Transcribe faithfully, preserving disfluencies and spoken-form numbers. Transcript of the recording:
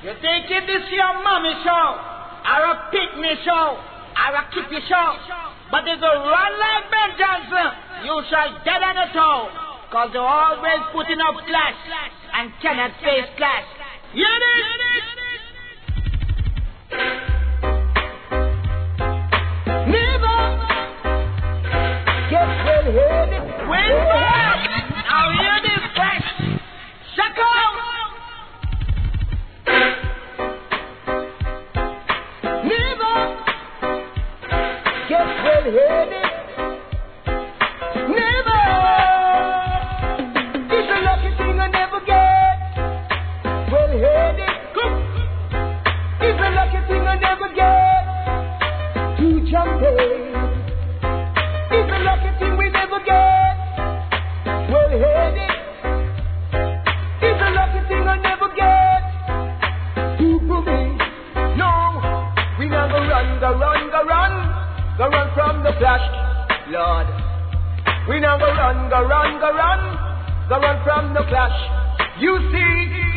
You think if this your mommy show, or a pick-me show, or a kicky show, but if you run like Ben Johnson, you shall dead on the toe, cause you're always putting up clash, and cannot face clash. Hear this? Never get well headed. Well back. Now hear this clash. Shaka. Never get well headed. Never. It's a lucky thing I never get well headed. It's a lucky thing I never get to champagne. It's a lucky thing we never get well headed. It's a lucky thing I never get to booming. No, we never run, go run, go run, go run from the flash, Lord. We never run, go run, go run, go run from the flash. You see.